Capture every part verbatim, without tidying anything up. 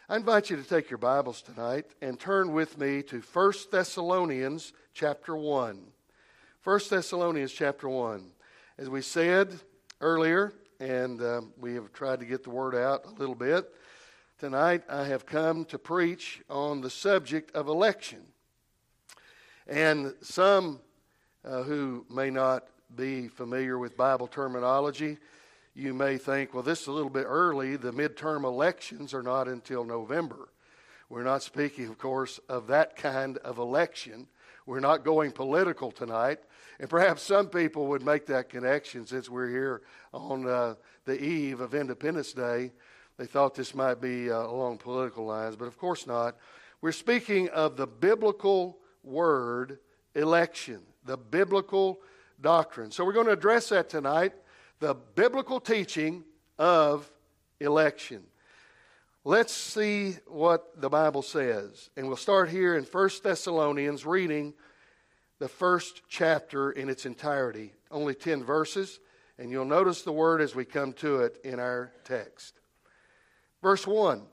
I invite you to take your Bibles tonight and turn with me to First Thessalonians chapter one. First Thessalonians chapter one. As we said earlier, and um, we have tried to get the word out a little bit, tonight I have come to preach on the subject of election. And some uh, who may not be familiar with Bible terminology, you may think, well, this is a little bit early. The midterm elections are not until November. We're not speaking, of course, of that kind of election. We're not going political tonight. And perhaps some people would make that connection since we're here on uh, the eve of Independence Day. They thought this might be uh, along political lines, but of course not. We're speaking of the biblical word election, the biblical doctrine. So we're going to address that tonight. The biblical teaching of election. Let's see what the Bible says. And we'll start here in First Thessalonians, reading the first chapter in its entirety. Only ten verses, and you'll notice the word as we come to it in our text. Verse one,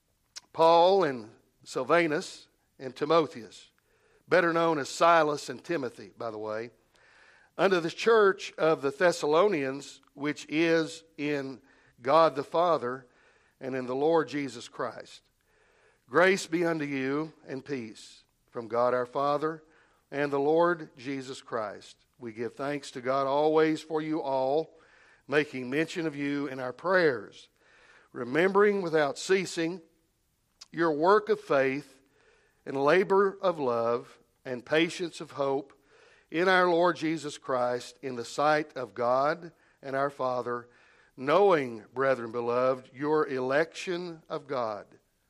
Paul and Silvanus and Timotheus, better known as Silas and Timothy, by the way, unto the church of the Thessalonians, which is in God the Father and in the Lord Jesus Christ. Grace be unto you and peace from God our Father and the Lord Jesus Christ. We give thanks to God always for you all, making mention of you in our prayers, remembering without ceasing your work of faith and labor of love and patience of hope in our Lord Jesus Christ, in the sight of God and our Father, knowing, brethren beloved, your election of God.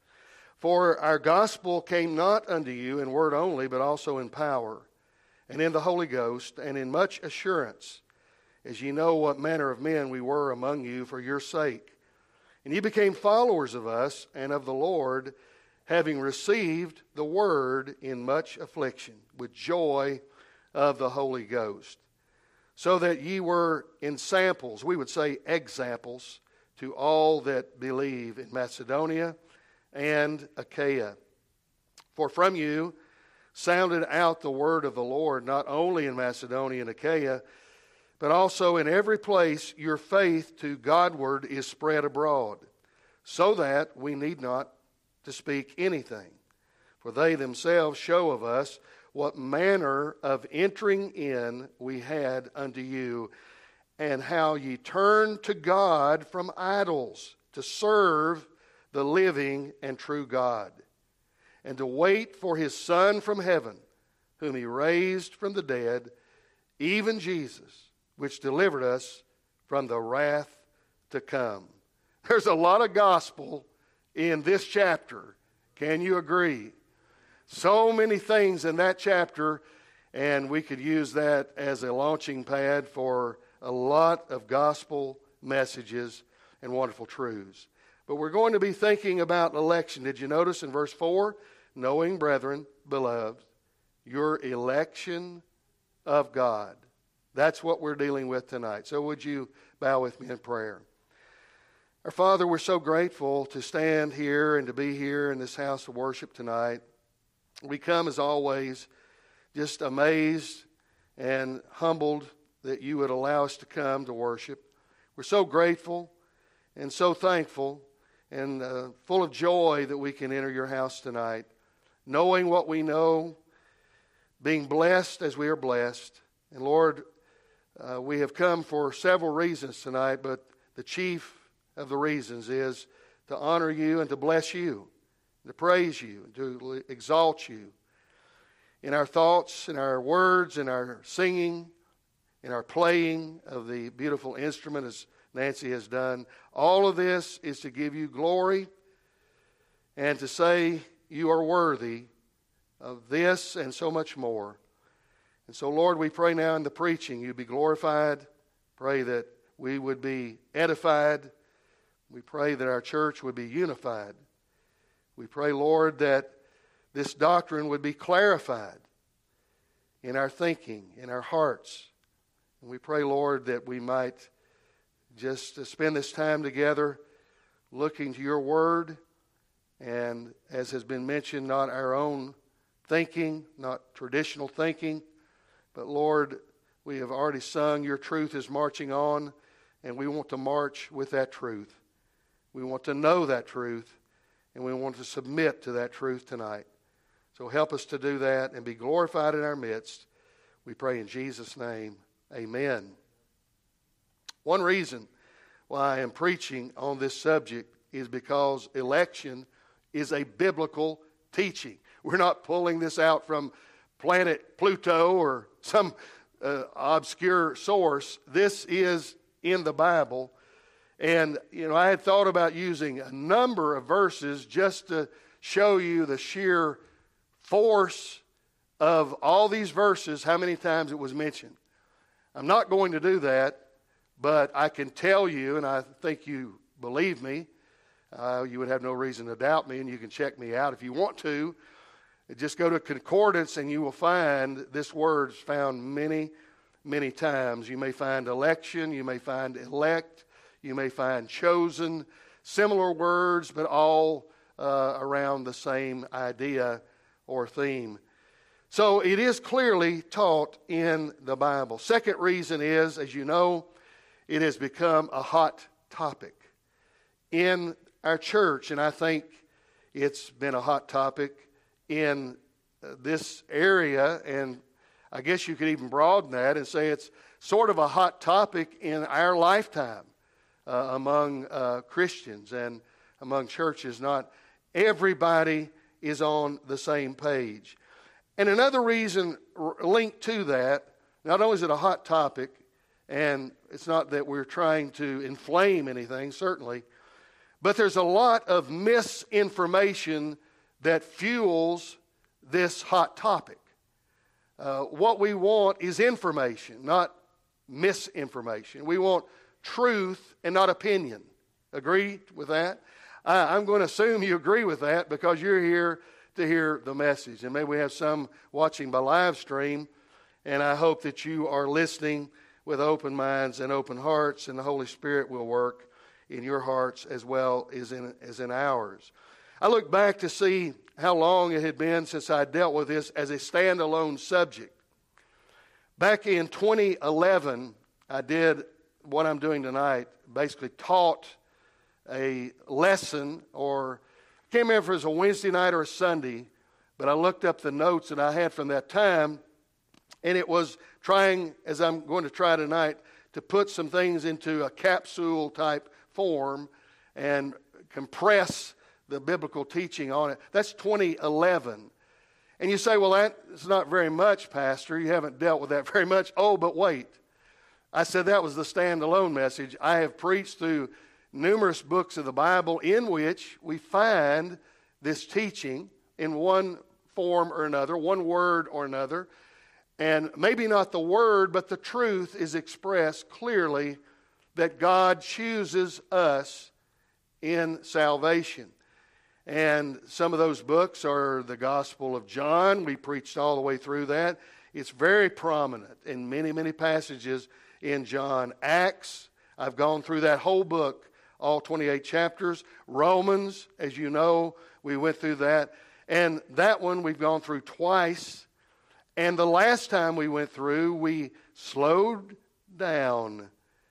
For our gospel came not unto you in word only, but also in power, and in the Holy Ghost, and in much assurance, as ye know what manner of men we were among you for your sake. And ye became followers of us and of the Lord, having received the word in much affliction, with joy of the Holy Ghost, so that ye were in samples, we would say examples, to all that believe in Macedonia and Achaia. For from you sounded out the word of the Lord, not only in Macedonia and Achaia, but also in every place your faith to Godward is spread abroad, so that we need not to speak anything. For they themselves show of us what manner of entering in we had unto you, and how ye turned to God from idols to serve the living and true God, and to wait for his Son from heaven, whom he raised from the dead, even Jesus, which delivered us from the wrath to come. There's a lot of gospel in this chapter. Can you agree? So many things in that chapter, and we could use that as a launching pad for a lot of gospel messages and wonderful truths. But we're going to be thinking about election. Did you notice in verse four? Knowing, brethren, beloved, your election of God. That's what we're dealing with tonight. So would you bow with me in prayer? Our Father, we're so grateful to stand here and to be here in this house of worship tonight. We come, as always, just amazed and humbled that you would allow us to come to worship. We're so grateful and so thankful and uh, full of joy that we can enter your house tonight, knowing what we know, being blessed as we are blessed. And Lord, uh, we have come for several reasons tonight, but the chief of the reasons is to honor you and to bless you, to praise you, and to exalt you in our thoughts, in our words, in our singing, in our playing of the beautiful instrument as Nancy has done. All of this is to give you glory and to say you are worthy of this and so much more. And so, Lord, we pray now in the preaching you be glorified. Pray that we would be edified. We pray that our church would be unified. We pray, Lord, that this doctrine would be clarified in our thinking, in our hearts. And we pray, Lord, that we might just spend this time together looking to your word And as has been mentioned, not our own thinking, not traditional thinking, but Lord, we have already sung, your truth is marching on, and we want to march with that truth. We want to know that truth, and we want to submit to that truth tonight. So help us to do that and be glorified in our midst. We pray in Jesus' name, amen. One reason why I am preaching on this subject is because election is a biblical teaching. We're not pulling this out from planet Pluto or some uh, obscure source. This is in the Bible. And, you know, I had thought about using a number of verses just to show you the sheer force of all these verses, how many times it was mentioned. I'm not going to do that, but I can tell you, and I think you believe me, uh, you would have no reason to doubt me, and you can check me out if you want to. Just go to Concordance and you will find this word's found many, many times. You may find election, you may find elect, you may find chosen, similar words, but all uh, around the same idea or theme. So it is clearly taught in the Bible. Second reason is, as you know, it has become a hot topic in our church, and I think it's been a hot topic in this area, and I guess you could even broaden that and say it's sort of a hot topic in our lifetime uh, among uh, Christians and among churches. Not everybody is on the same page. And another reason r- linked to that, not only is it a hot topic, and it's not that we're trying to inflame anything, certainly, but there's a lot of misinformation that fuels this hot topic. Uh, what we want is information, not misinformation. We want truth and not opinion. Agree with that? I, I'm going to assume you agree with that because you're here to hear the message. And maybe we have some watching by live stream, and I hope that you are listening with open minds and open hearts, and the Holy Spirit will work in your hearts as well as in, as in ours. I look back to see how long it had been since I dealt with this as a standalone subject. Back in twenty eleven, I did what I'm doing tonight, basically taught a lesson, or I can't remember if it was a Wednesday night or a Sunday, but I looked up the notes that I had from that time, and it was trying, as I'm going to try tonight, to put some things into a capsule type form and compress the biblical teaching on it. That's twenty eleven. And you say, well, that's not very much, Pastor. You haven't dealt with that very much. Oh, but wait. I said that was the standalone message. I have preached through numerous books of the Bible in which we find this teaching in one form or another, one word or another. And maybe not the word, but the truth is expressed clearly that God chooses us in salvation. And some of those books are the Gospel of John. We preached all the way through that. It's very prominent in many, many passages in John. Acts, I've gone through that whole book, all twenty-eight chapters. Romans, as you know, we went through that. And that one we've gone through twice. And the last time we went through, we slowed down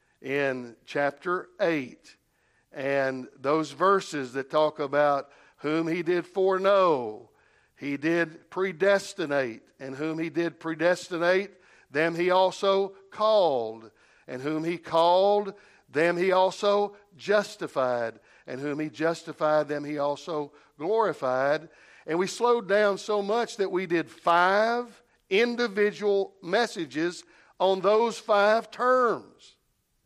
in chapter eight. And those verses that talk about whom he did foreknow, he did predestinate. And whom he did predestinate, them he also called. And whom he called, them he also justified. And whom he justified, them he also glorified. And we slowed down so much that we did five individual messages on those five terms.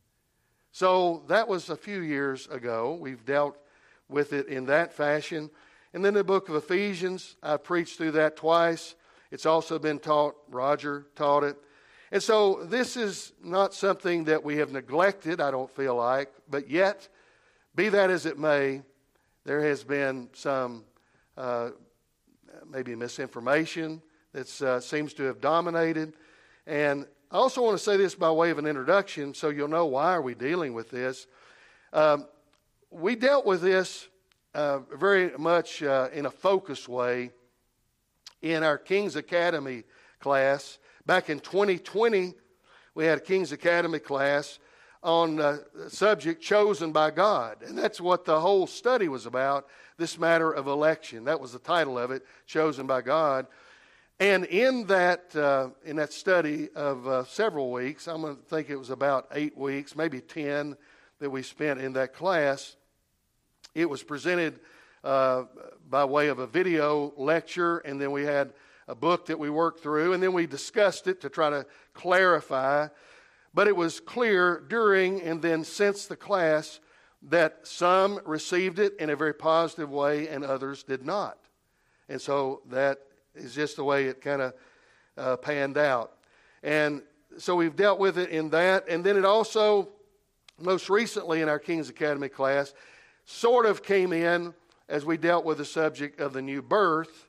So that was a few years ago. We've dealt with it in that fashion. And then the book of Ephesians, I preached through that twice. It's also been taught. Roger taught it. And so this is not something that we have neglected, I don't feel like. But yet, be that as it may, there has been some uh, maybe misinformation that uh, seems to have dominated. And I also want to say this by way of an introduction so you'll know why are we dealing with this. Um, we dealt with this uh, very much uh, in a focused way in our King's Academy class. Back in twenty twenty, we had a King's Academy class on the subject chosen by God. And that's what the whole study was about, this matter of election. That was the title of it, Chosen by God. And in that uh, in that study of uh, several weeks, I'm going to think it was about eight weeks, maybe ten, that we spent in that class, it was presented uh, by way of a video lecture, and then we had a book that we worked through, and then we discussed it to try to clarify. But it was clear during and then since the class that some received it in a very positive way and others did not. And so that is just the way it kind of uh, panned out. And so we've dealt with it in that. And then it also, most recently in our King's Academy class, sort of came in as we dealt with the subject of the new birth.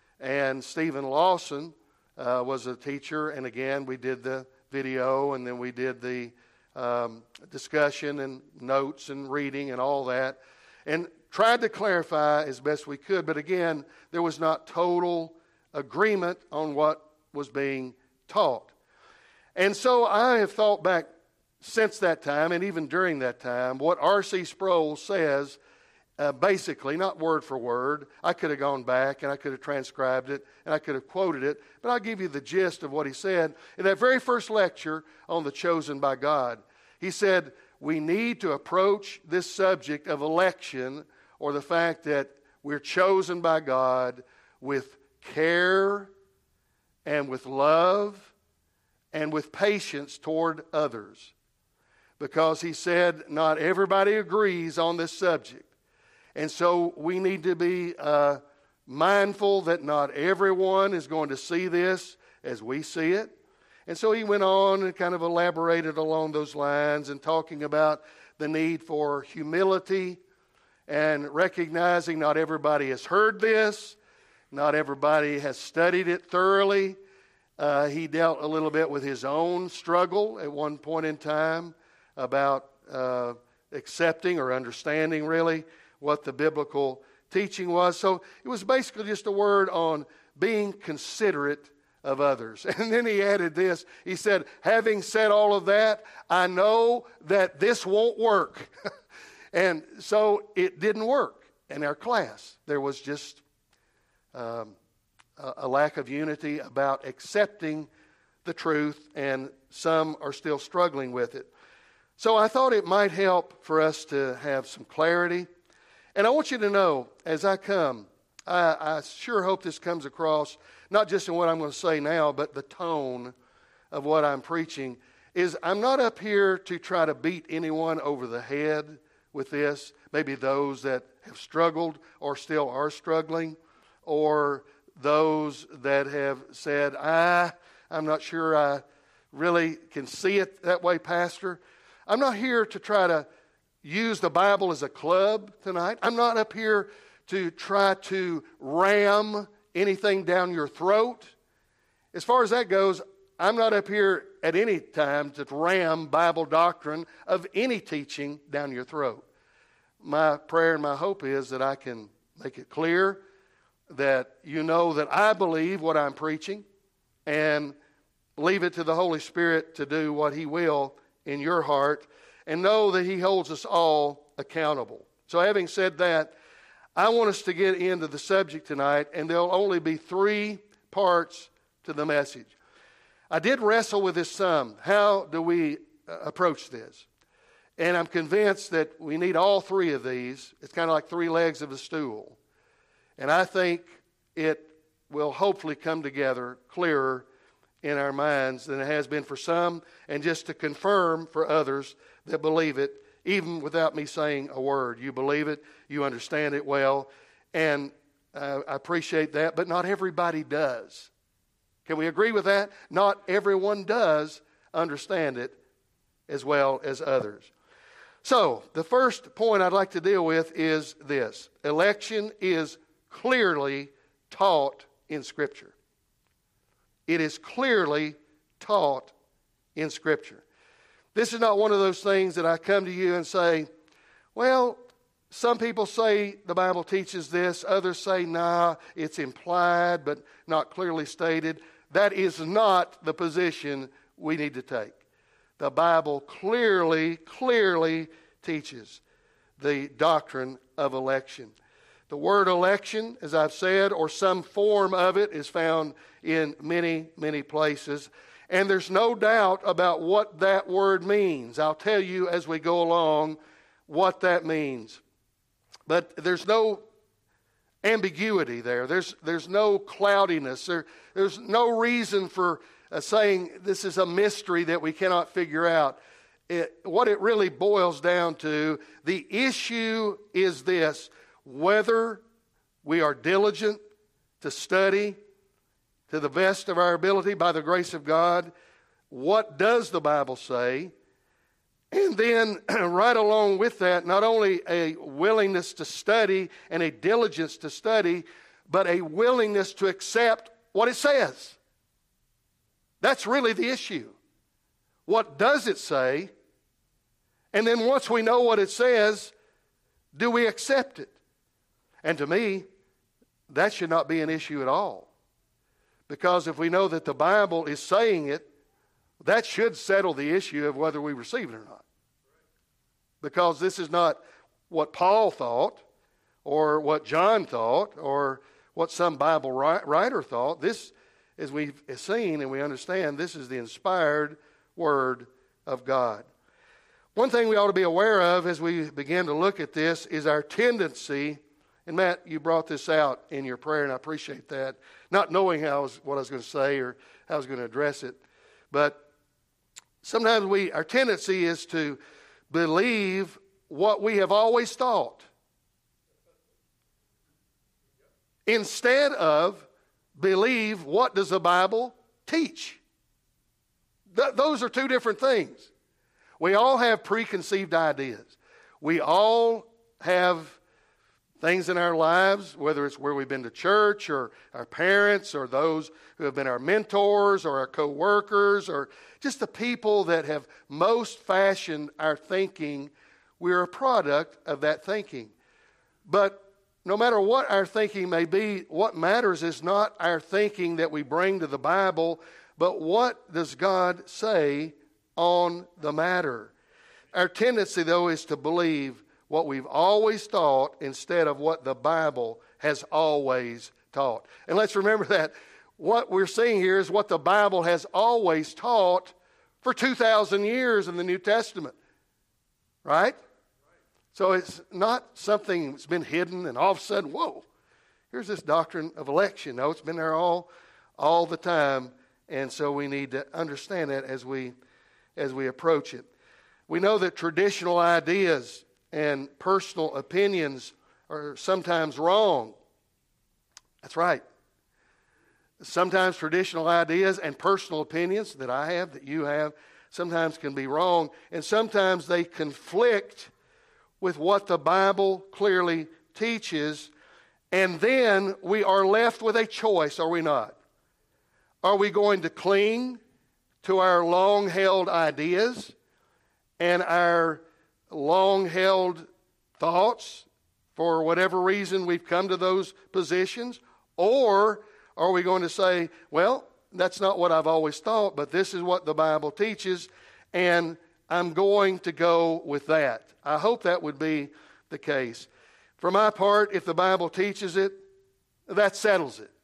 And Stephen Lawson uh, was a teacher. And again, we did the video, and then we did the um, discussion and notes and reading and all that, and tried to clarify as best we could. But again, there was not total agreement on what was being taught. And so I have thought back since that time, and even during that time, what R C Sproul says, uh, basically, not word for word. I could have gone back and I could have transcribed it and I could have quoted it, but I'll give you the gist of what he said. In that very first lecture on the chosen by God, he said, we need to approach this subject of election, or the fact that we're chosen by God, with care and with love and with patience toward others. Because he said not everybody agrees on this subject. And so we need to be uh, mindful that not everyone is going to see this as we see it. And so he went on and kind of elaborated along those lines, and talking about the need for humility and recognizing not everybody has heard this, not everybody has studied it thoroughly. Uh, he dealt a little bit with his own struggle at one point in time about uh, accepting or understanding really what the biblical teaching was. So it was basically just a word on being considerate of others. And then he added this. He said, having said all of that, I know that this won't work. And so it didn't work in our class. There was just um, a, a lack of unity about accepting the truth, and some are still struggling with it. So I thought it might help for us to have some clarity. And I want you to know, as I come, I, I sure hope this comes across, not just in what I'm going to say now, but the tone of what I'm preaching, is I'm not up here to try to beat anyone over the head with this. Maybe those that have struggled or still are struggling, or those that have said, ah, I'm not sure I really can see it that way, Pastor. I'm not here to try to use the Bible as a club tonight. I'm not up here to try to ram anything down your throat. As far as that goes, I'm not up here at any time to ram Bible doctrine of any teaching down your throat. My prayer and my hope is that I can make it clear that you know that I believe what I'm preaching, and leave it to the Holy Spirit to do what He will in your heart, and know that He holds us all accountable. So having said that, I want us to get into the subject tonight, and there'll only be three parts to the message. I did wrestle with this some. How do we uh, approach this? And I'm convinced that we need all three of these. It's kind of like three legs of a stool. And I think it will hopefully come together clearer in our minds than it has been for some, and just to confirm for others that believe it, even without me saying a word. You believe it, you understand it well, and uh, I appreciate that, but not everybody does. Can we agree with that? Not everyone does understand it as well as others. So, the first point I'd like to deal with is this. Election is clearly taught in Scripture. It is clearly taught in Scripture. This is not one of those things that I come to you and say, well, some people say the Bible teaches this. Others say, nah, it's implied but not clearly stated. That is not the position we need to take. The Bible clearly, clearly teaches the doctrine of election. The word election, as I've said, or some form of it, is found in many, many places. And there's no doubt about what that word means. I'll tell you as we go along what that means. But there's no ambiguity there. There's, there's no cloudiness. There, there's no reason for uh, saying this is a mystery that we cannot figure out. It, what it really boils down to, the issue is this: whether we are diligent to study to the best of our ability by the grace of God, what does the Bible say? And then right along with that, not only a willingness to study and a diligence to study, but a willingness to accept what it says. That's really the issue. What does it say? And then once we know what it says, do we accept it? And to me, that should not be an issue at all. Because if we know that the Bible is saying it, that should settle the issue of whether we receive it or not. Because this is not what Paul thought, or what John thought, or what some Bible writer thought. This, as we've seen and we understand, this is the inspired Word of God. One thing we ought to be aware of as we begin to look at this is our tendency, and Matt, you brought this out in your prayer, and I appreciate that, not knowing how I was, what I was going to say or how I was going to address it. But sometimes we, our tendency is to believe what we have always thought instead of believe what does the Bible teach. Th- those are two different things. We all have preconceived ideas. We all have things in our lives, whether it's where we've been to church or our parents or those who have been our mentors or our co-workers or just the people that have most fashioned our thinking. We're a product of that thinking. But no matter what our thinking may be, what matters is not our thinking that we bring to the Bible, but what does God say on the matter. Our tendency, though, is to believe what we've always thought instead of what the Bible has always taught. And let's remember that what we're seeing here is what the Bible has always taught for two thousand years in the New Testament. Right? So it's not something that's been hidden and all of a sudden, whoa, here's this doctrine of election. No, it's been there all, all the time. And so we need to understand that as we as we approach it. We know that traditional ideas and personal opinions are sometimes wrong. That's right. Sometimes traditional ideas and personal opinions that I have, that you have, sometimes can be wrong, and sometimes they conflict with what the Bible clearly teaches, and then we are left with a choice, are we not? Are we going to cling to our long-held ideas and our long-held thoughts for whatever reason we've come to those positions? Or are we going to say, well, that's not what I've always thought, but this is what the Bible teaches, and I'm going to go with that. I hope that would be the case. For my part, if the Bible teaches it, that settles it.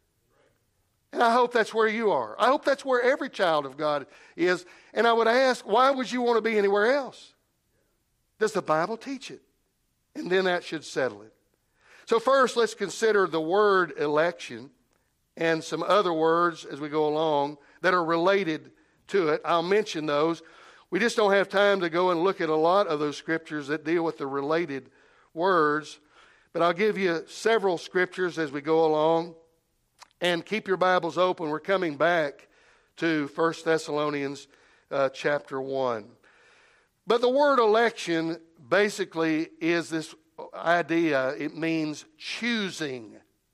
And I hope that's where you are. I hope that's where every child of God is. And I would ask, why would you want to be anywhere else? Does the Bible teach it? And then that should settle it. So first, let's consider the word election and some other words as we go along that are related to it. I'll mention those. We just don't have time to go and look at a lot of those scriptures that deal with the related words. But I'll give you several scriptures as we go along. And keep your Bibles open. We're coming back to First Thessalonians uh, chapter one. But the word election basically is this idea. It means choosing.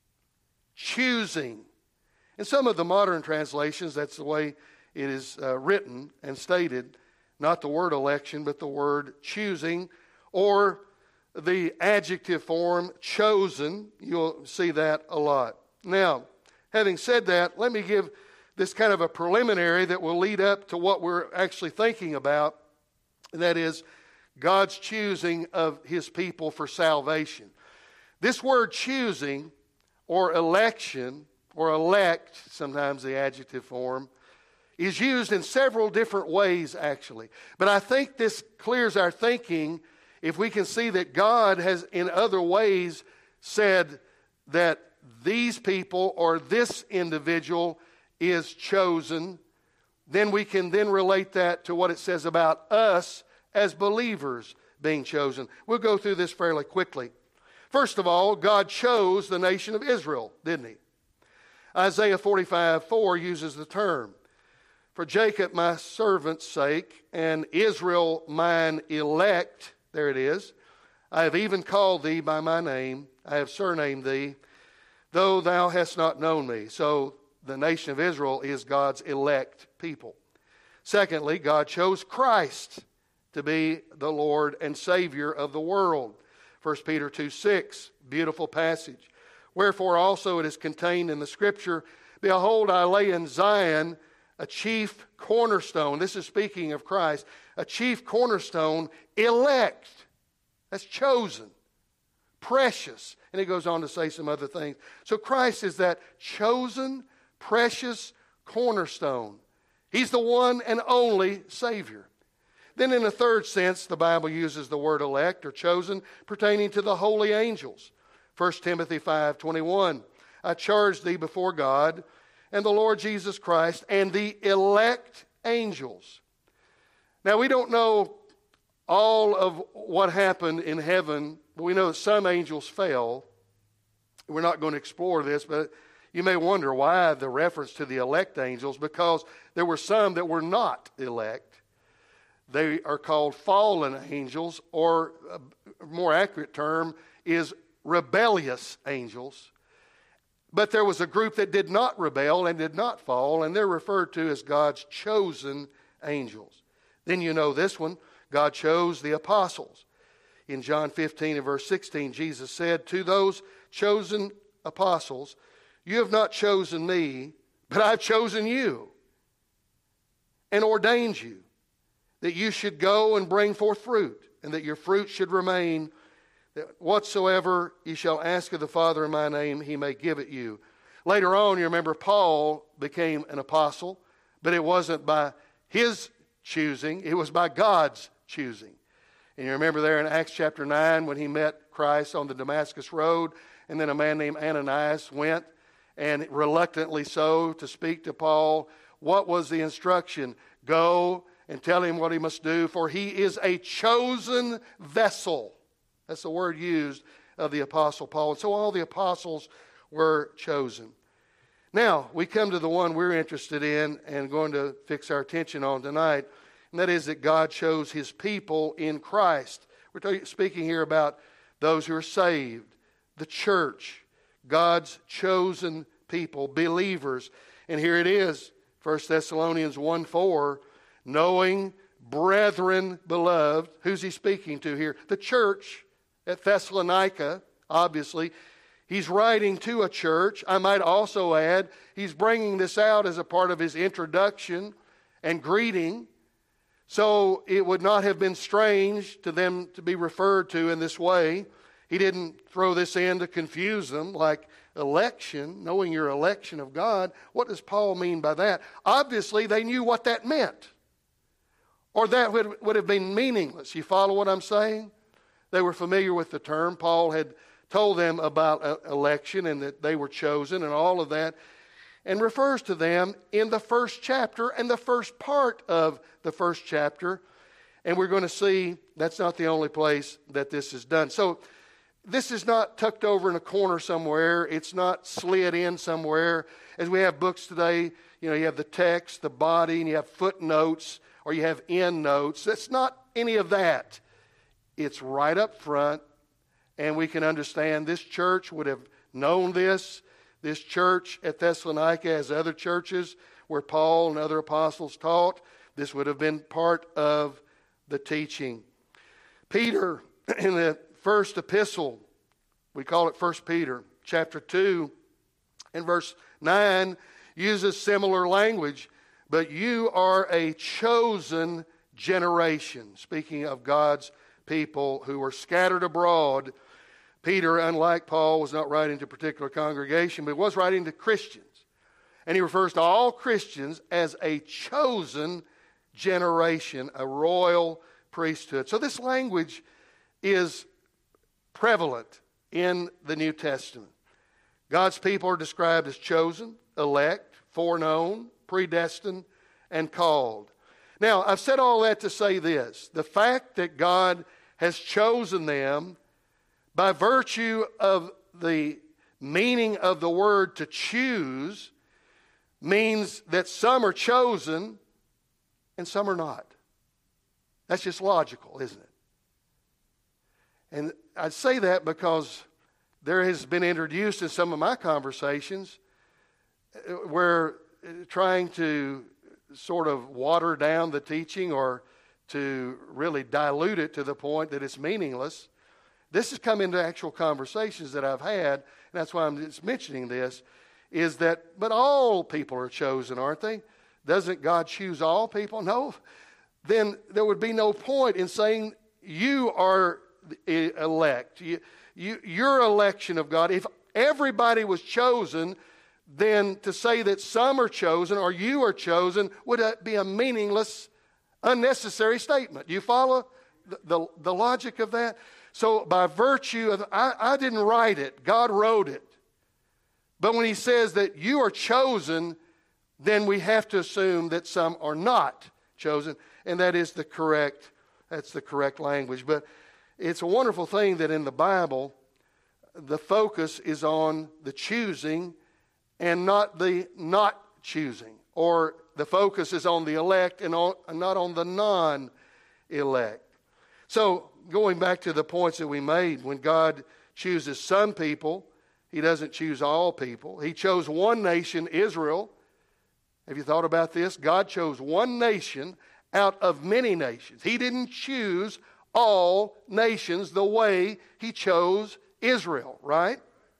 Choosing. In some of the modern translations, that's the way it is uh, written and stated. Not the word election, but the word choosing. Or the adjective form chosen. You'll see that a lot. Now, having said that, let me give this kind of a preliminary that will lead up to what we're actually thinking about, and that is God's choosing of His people for salvation. This word choosing, or election, or elect, sometimes the adjective form, is used in several different ways, actually. But I think this clears our thinking if we can see that God has in other ways said that these people or this individual is chosen. Then we can then relate that to what it says about us as believers being chosen. We'll go through this fairly quickly. First of all, God chose the nation of Israel, didn't He? Isaiah forty-five four uses the term, "For Jacob my servant's sake, and Israel mine elect," there it is, "I have even called thee by my name, I have surnamed thee, though thou hast not known me." So the nation of Israel is God's elect people. Secondly, God chose Christ to be the Lord and Savior of the world. First Peter two six, beautiful passage. "Wherefore also it is contained in the Scripture, Behold, I lay in Zion a chief cornerstone." This is speaking of Christ. A chief cornerstone, elect. That's chosen. Precious. And it goes on to say some other things. So Christ is that chosen, precious cornerstone. He's the one and only Savior. Then in a third sense, the Bible uses the word elect or chosen pertaining to the holy angels. First Timothy five twenty-one, "I charge thee before God and the Lord Jesus Christ and the elect angels." Now we don't know all of what happened in heaven, but we know that some angels fell. We're not going to explore this, but you may wonder why the reference to the elect angels, because there were some that were not elect. They are called fallen angels, or a more accurate term is rebellious angels. But there was a group that did not rebel and did not fall, and they're referred to as God's chosen angels. Then you know this one, God chose the apostles. In John fifteen and verse sixteen, Jesus said, "To those chosen apostles, you have not chosen me, but I've chosen you and ordained you, that you should go and bring forth fruit, and that your fruit should remain, that whatsoever ye shall ask of the Father in my name, He may give it you." Later on, you remember Paul became an apostle, but it wasn't by his choosing, it was by God's choosing. And you remember there in Acts chapter nine when he met Christ on the Damascus road, and then a man named Ananias went, and reluctantly so, to speak to Paul. What was the instruction? Go and tell him what he must do, for he is a chosen vessel. That's the word used of the Apostle Paul. And so all the apostles were chosen. Now, we come to the one we're interested in and going to fix our attention on tonight, and that is that God chose His people in Christ. We're talking, speaking here about those who are saved, the church, God's chosen people, believers. And here it is, First Thessalonians one four, "Knowing, brethren beloved," who's he speaking to here? The church at Thessalonica, obviously. He's writing to a church. I might also add, he's bringing this out as a part of his introduction and greeting. So it would not have been strange to them to be referred to in this way. He didn't throw this in to confuse them, like election, knowing your election of God. What does Paul mean by that? Obviously, they knew what that meant, or that would, would have been meaningless. You follow what I'm saying? They were familiar with the term. Paul had told them about uh, election and that they were chosen and all of that, and refers to them in the first chapter and the first part of the first chapter. And we're going to see that's not the only place that this is done. So this is not tucked over in a corner somewhere. It's not slid in somewhere. As we have books today, you know, you have the text, the body, and you have footnotes, or you have end notes. That's not any of that. It's right up front, and we can understand this church would have known this. This church at Thessalonica, as other churches where Paul and other apostles taught, this would have been part of the teaching. Peter, in the first epistle, we call it First Peter, chapter two, and verse nine, uses similar language. But you are a chosen generation. Speaking of God's people who were scattered abroad, Peter, unlike Paul, was not writing to a particular congregation, but was writing to Christians. And he refers to all Christians as a chosen generation, a royal priesthood. So this language is prevalent in the New Testament. God's people are described as chosen, elect, foreknown, predestined, and called. Now, I've said all that to say this. The fact that God has chosen them by virtue of the meaning of the word to choose means that some are chosen and some are not. That's just logical, isn't it? And I'd say that because there has been introduced in some of my conversations where trying to sort of water down the teaching or to really dilute it to the point that it's meaningless. This has come into actual conversations that I've had, and that's why I'm just mentioning this, is that, but all people are chosen, aren't they? Doesn't God choose all people? No. Then there would be no point in saying you are elect. You, you, your election of God, if everybody was chosen, then to say that some are chosen or you are chosen would be a meaningless, unnecessary statement. Do you follow the, the, the logic of that? So by virtue of, I, I didn't write it, God wrote it. But when he says that you are chosen, then we have to assume that some are not chosen, and that is the correct, that's the correct language. But it's a wonderful thing that in the Bible, the focus is on the choosing and not the not choosing, or the focus is on the elect and on, not on the non-elect. So going back to the points that we made, when God chooses some people, he doesn't choose all people. He chose one nation, Israel. Have you thought about this? God chose one nation out of many nations. He didn't choose all nations the way he chose Israel, right?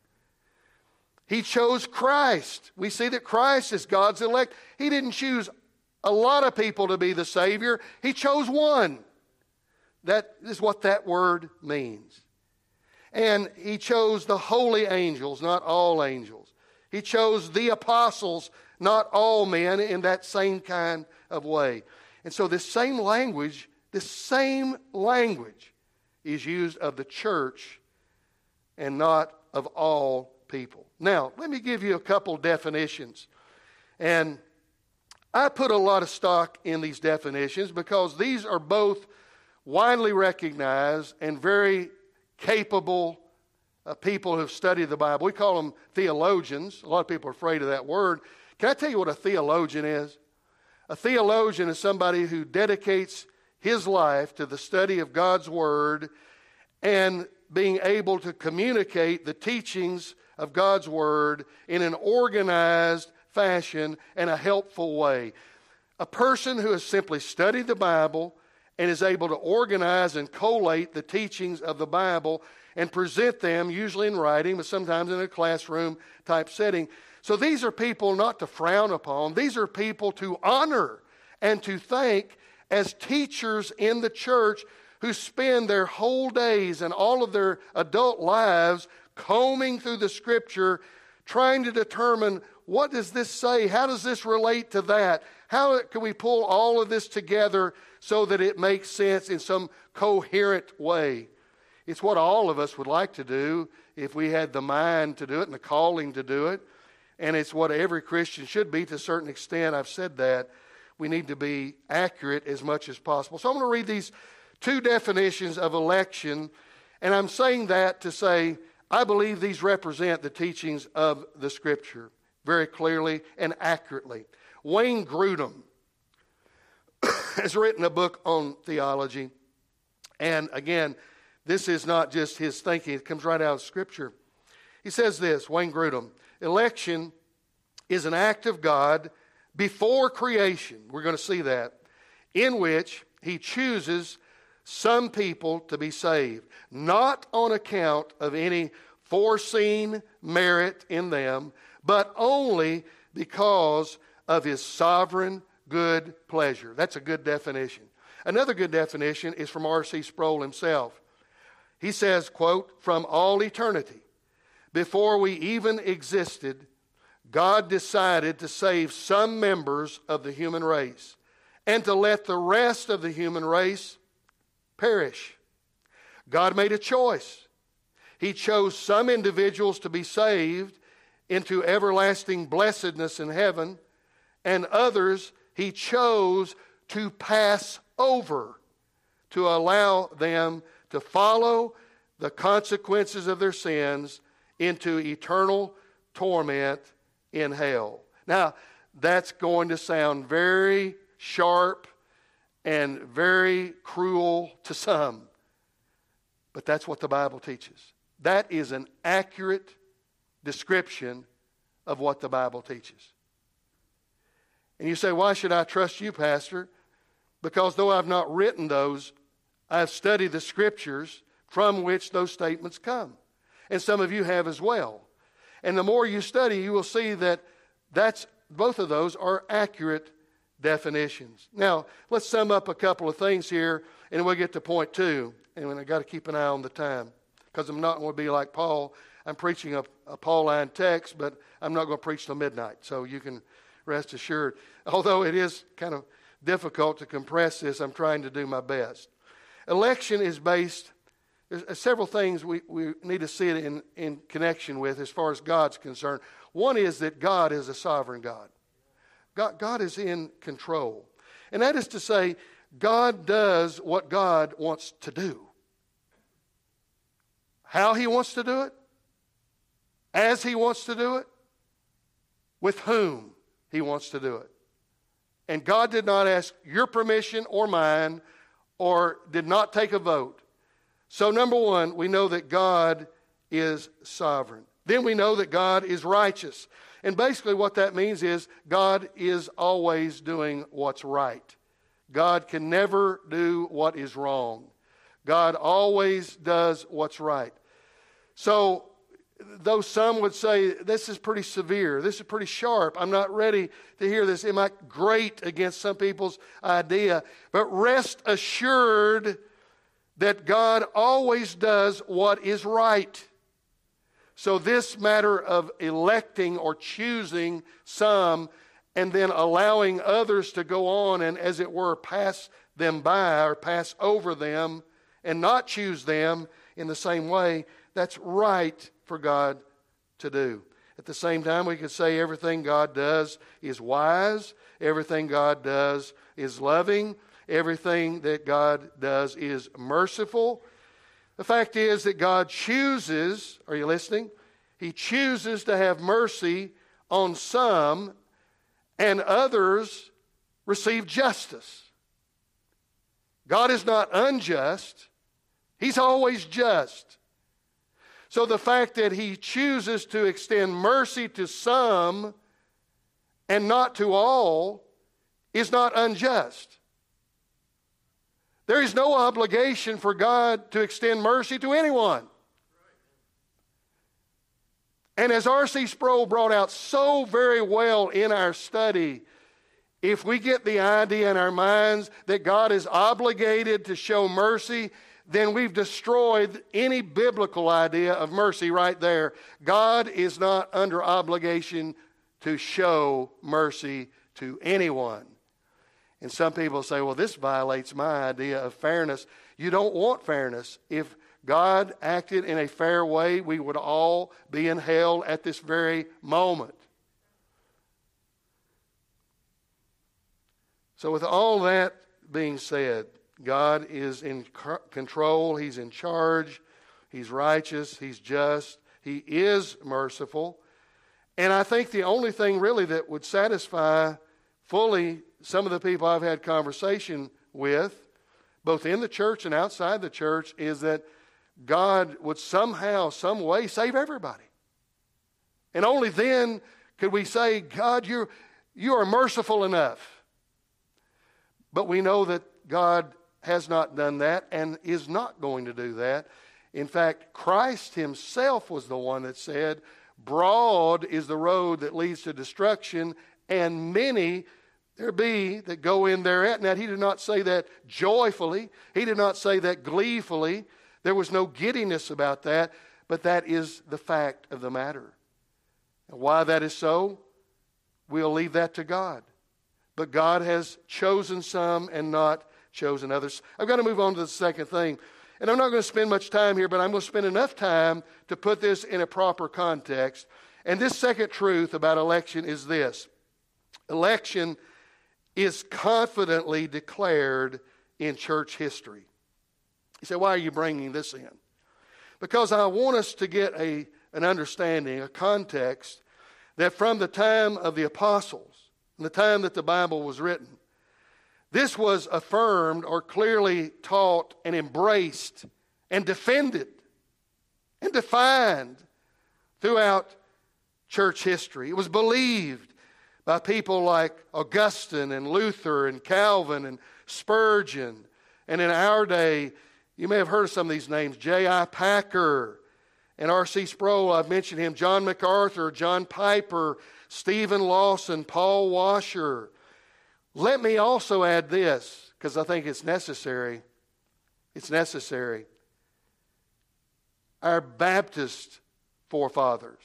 He chose Christ. We see that Christ is God's elect. He didn't choose a lot of people to be the Savior. He chose one. That is what that word means. And he chose the holy angels, not all angels. He chose the apostles, not all men, in that same kind of way. And so this same language, this same language is used of the church and not of all people. Now, let me give you a couple definitions. And I put a lot of stock in these definitions because these are both widely recognized and very capable uh, people who have studied the Bible. We call them theologians. A lot of people are afraid of that word. Can I tell you what a theologian is? A theologian is somebody who dedicates his life to the study of God's Word and being able to communicate the teachings of God's Word in an organized fashion and a helpful way. A person who has simply studied the Bible and is able to organize and collate the teachings of the Bible and present them, usually in writing, but sometimes in a classroom type setting. So these are people not to frown upon. These are people to honor and to thank as teachers in the church who spend their whole days and all of their adult lives combing through the Scripture, trying to determine, what does this say? How does this relate to that? How can we pull all of this together so that it makes sense in some coherent way? It's what all of us would like to do if we had the mind to do it and the calling to do it. And it's what every Christian should be to a certain extent. I've said that. We need to be accurate as much as possible. So I'm going to read these two definitions of election. And I'm saying that to say, I believe these represent the teachings of the Scripture very clearly and accurately. Wayne Grudem has written a book on theology. And again, this is not just his thinking. It comes right out of Scripture. He says this, Wayne Grudem, election is an act of God before creation. We're going to see that. In which he chooses some people to be saved, not on account of any foreseen merit in them, but only because of his sovereign good pleasure. That's a good definition. Another good definition is from R C Sproul himself. He says, quote, "From all eternity, before we even existed, God decided to save some members of the human race and to let the rest of the human race perish. God made a choice. He chose some individuals to be saved into everlasting blessedness in heaven, and others he chose to pass over, to allow them to follow the consequences of their sins into eternal torment in hell." Now, that's going to sound very sharp and very cruel to some, but that's what the Bible teaches. That is an accurate description of what the Bible teaches. And you say, "Why should I trust you, Pastor?" Because though I've not written those, I've studied the Scriptures from which those statements come. And some of you have as well. And the more you study, you will see that that's, both of those are accurate definitions. Now, let's sum up a couple of things here, and we'll get to point two. And I've got to keep an eye on the time, because I'm not going to be like Paul. I'm preaching a, a Pauline text, but I'm not going to preach till midnight, so you can rest assured. Although it is kind of difficult to compress this, I'm trying to do my best. Election is based, there's several things we, we need to see it in, in connection with as far as God's concerned. One is that God is a sovereign God. God, God is in control. And that is to say, God does what God wants to do. How He wants to do it, as He wants to do it, with whom He wants to do it. And God did not ask your permission or mine, or did not take a vote. So number one, we know that God is sovereign. Then we know that God is righteous. And basically what that means is God is always doing what's right. God can never do what is wrong. God always does what's right. So though some would say, this is pretty severe, this is pretty sharp, I'm not ready to hear this, it might grate against some people's idea, but rest assured that God always does what is right. So this matter of electing or choosing some and then allowing others to go on and, as it were, pass them by or pass over them and not choose them in the same way, that's right for God to do. At the same time, we could say everything God does is wise, everything God does is loving, everything that God does is merciful. The fact is that God chooses, are you listening? He chooses to have mercy on some, and others receive justice. God is not unjust. He's always just. So the fact that He chooses to extend mercy to some and not to all is not unjust. There is no obligation for God to extend mercy to anyone. And as R C Sproul brought out so very well in our study, if we get the idea in our minds that God is obligated to show mercy, then we've destroyed any biblical idea of mercy right there. God is not under obligation to show mercy to anyone. And some people say, well, this violates my idea of fairness. You don't want fairness. If God acted in a fair way, we would all be in hell at this very moment. So with all that being said, God is in control. He's in charge. He's righteous. He's just. He is merciful. And I think the only thing really that would satisfy fully some of the people I've had conversation with, both in the church and outside the church, is that God would somehow, some way save everybody. And only then could we say, God, you you are merciful enough. But we know that God has not done that and is not going to do that. In fact, Christ himself was the one that said, broad is the road that leads to destruction, and many there be that go in thereat. Now, he did not say that joyfully. He did not say that gleefully. There was no giddiness about that, but that is the fact of the matter. And why that is so, we'll leave that to God. But God has chosen some and not chosen others. I've got to move on to the second thing. And I'm not going to spend much time here, but I'm going to spend enough time to put this in a proper context. And this second truth about election is this. Election is confidently declared in church history. You say, why are you bringing this in? Because I want us to get a, an understanding, a context, that from the time of the apostles, and the time that the Bible was written, this was affirmed or clearly taught and embraced and defended and defined throughout church history. It was believed by people like Augustine and Luther and Calvin and Spurgeon. And in our day, you may have heard of some of these names, J I Packer and R C Sproul. I've mentioned him, John MacArthur, John Piper, Stephen Lawson, Paul Washer. Let me also add this, because I think it's necessary. It's necessary. Our Baptist forefathers,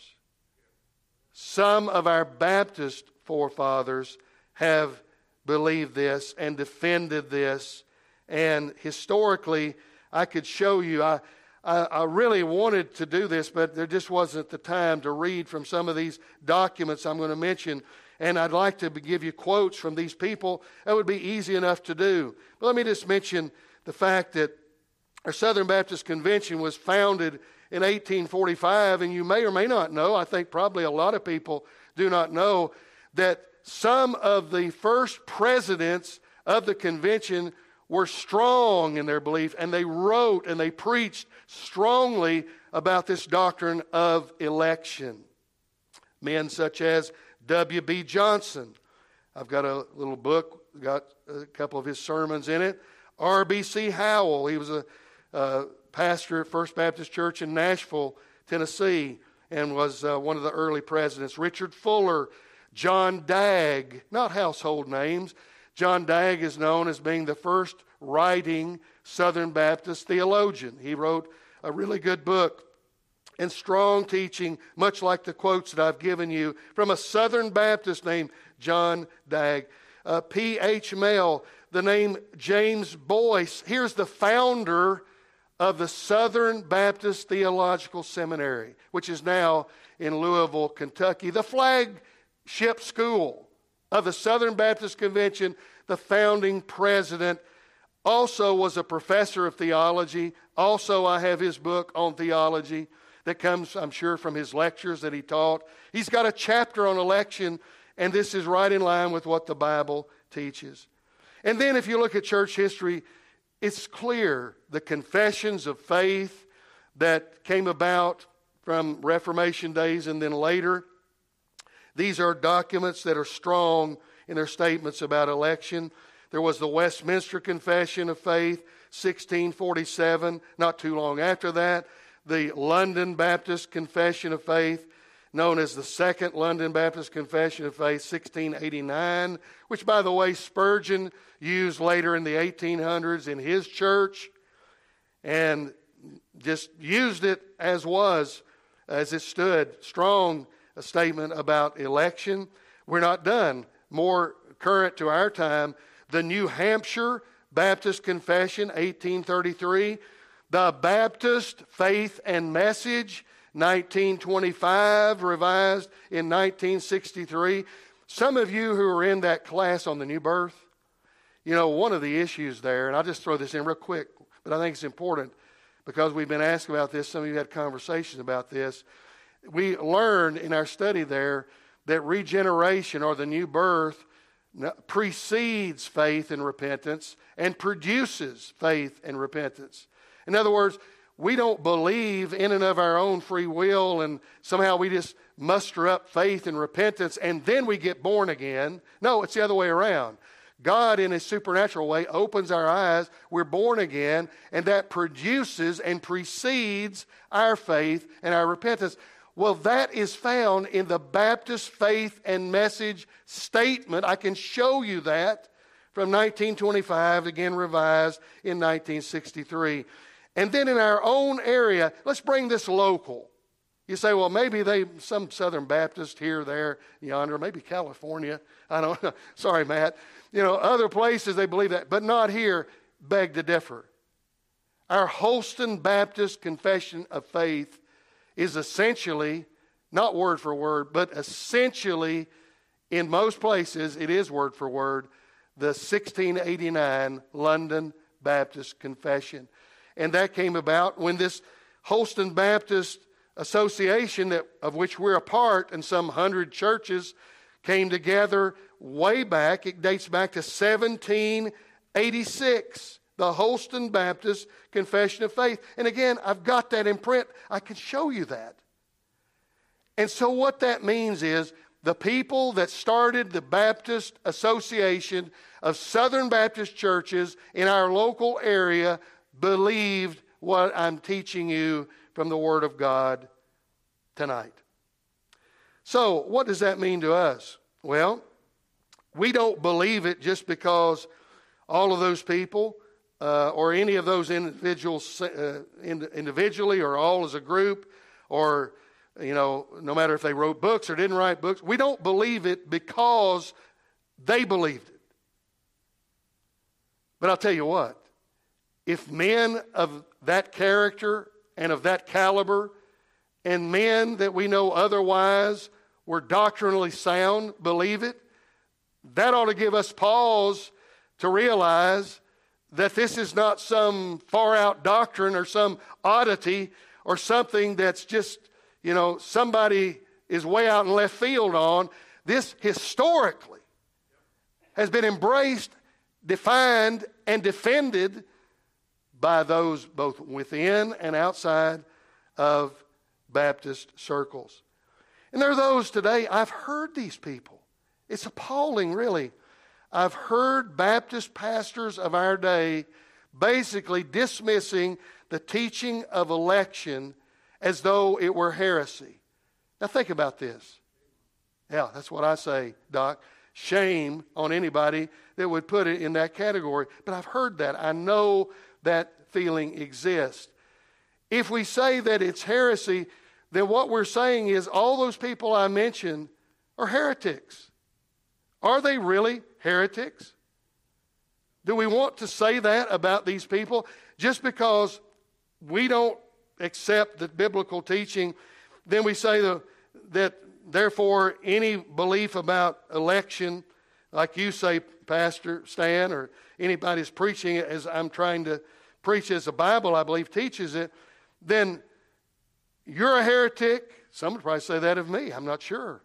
some of our Baptist forefathers have believed this and defended this. And historically, I could show you, I, I, I really wanted to do this, but there just wasn't the time to read from some of these documents I'm going to mention. And I'd like to give you quotes from these people. That would be easy enough to do. But let me just mention the fact that our Southern Baptist Convention was founded in eighteen forty-five, and you may or may not know, I think probably a lot of people do not know, that some of the first presidents of the convention were strong in their belief, and they wrote and they preached strongly about this doctrine of election. Men such as W B Johnson. I've got a little book, got a couple of his sermons in it. R B C Howell, he was a, a pastor at First Baptist Church in Nashville, Tennessee, and was uh, one of the early presidents. Richard Fuller, John Dagg, not household names. John Dagg is known as being the first writing Southern Baptist theologian. He wrote a really good book and strong teaching, much like the quotes that I've given you, from a Southern Baptist named John Dagg. Uh, P H Mell, the name James Boyce. Here's the founder of the Southern Baptist Theological Seminary, which is now in Louisville, Kentucky. The flagship school of the Southern Baptist Convention, the founding president, also was a professor of theology. Also, I have his book on theology that comes, I'm sure, from his lectures that he taught. He's got a chapter on election, and this is right in line with what the Bible teaches. And then if you look at church history, it's clear the confessions of faith that came about from Reformation days and then later. These are documents that are strong in their statements about election. There was the Westminster Confession of Faith, sixteen forty-seven, not too long after that. The London Baptist Confession of Faith, known as the Second London Baptist Confession of Faith, sixteen eighty-nine, which, by the way, Spurgeon used later in the eighteen hundreds in his church, and just used it as was, as it stood. Strong a statement about election. We're not done. More current to our time, the New Hampshire Baptist Confession, eighteen thirty-three, the Baptist Faith and Message, nineteen twenty-five, revised in nineteen sixty-three. Some of you who are in that class on the new birth, you know, one of the issues there, and I'll just throw this in real quick, but I think it's important because we've been asked about this. Some of you had conversations about this. We learned in our study there that regeneration or the new birth precedes faith and repentance and produces faith and repentance. In other words, we don't believe in and of our own free will and somehow we just muster up faith and repentance and then we get born again. No, it's the other way around. God, in a supernatural way, opens our eyes. We're born again, and that produces and precedes our faith and our repentance. Well, that is found in the Baptist Faith and Message Statement. I can show you that from nineteen twenty-five, again revised in nineteen sixty-three. And then in our own area, let's bring this local. You say, well, maybe they, some Southern Baptist here, there, yonder, maybe California. I don't know. Sorry, Matt. You know, other places they believe that, but not here. Beg to differ. Our Holston Baptist Confession of Faith is essentially, not word for word, but essentially, in most places, it is word for word, the sixteen eighty-nine London Baptist Confession. And that came about when this Holston Baptist Association, that, of which we're a part, and some hundred churches came together way back. It dates back to seventeen eighty-six, the Holston Baptist Confession of Faith. And again, I've got that in print. I can show you that. And so what that means is the people that started the Baptist Association of Southern Baptist churches in our local area believed what I'm teaching you from the Word of God tonight. So, what does that mean to us? Well, we don't believe it just because all of those people uh, or any of those individuals uh, in, individually or all as a group, or, you know, no matter if they wrote books or didn't write books, we don't believe it because they believed it. But I'll tell you what, if men of that character and of that caliber, and men that we know otherwise were doctrinally sound, believe it, that ought to give us pause to realize that this is not some far-out doctrine or some oddity or something that's just, you know, somebody is way out in left field on. This historically has been embraced, defined, and defended by those both within and outside of Baptist circles. And there are those today, I've heard these people. It's appalling, really. I've heard Baptist pastors of our day basically dismissing the teaching of election as though it were heresy. Now think about this. Yeah, that's what I say, Doc. Shame on anybody that would put it in that category. But I've heard that. I know that feeling exists. If we say that it's heresy, then what we're saying is all those people I mentioned are heretics. Are they really heretics? Do we want to say that about these people? Just because we don't accept the biblical teaching, then we say the, that therefore any belief about election, like you say, Pastor Stan, or anybody's preaching it as I'm trying to preach as the Bible, I believe, teaches it, then you're a heretic. Some would probably say that of me. I'm not sure.